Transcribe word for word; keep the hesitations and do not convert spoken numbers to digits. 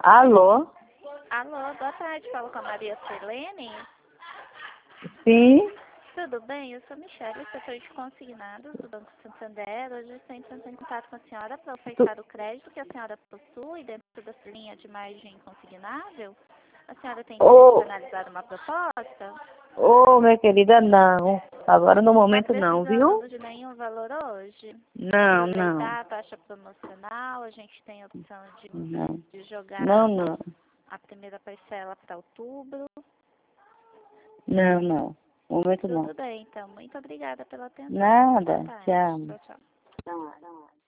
Alô? Alô, boa tarde, falo com a Maria Selene. Sim? Tudo bem? Eu sou Michelle, setor de consignados do Banco Santander. Hoje estou entrando em contato com a senhora para Tu... ofertar o crédito que a senhora possui dentro da linha de margem consignável. A senhora tem interesse Ô, em analisar uma proposta? ô, minha querida, não. Agora no Está momento não, precisando viu? de nenhum valor hoje? Não, não. Aproveitar a taxa promocional, a gente tem a opção de, Não, de jogar não, não. a primeira parcela para outubro. Não, não. No momento não. Tudo bem, então. Muito obrigada pela atenção. Boa Nada. tarde. Tchau. Tchau, tchau. Não, não.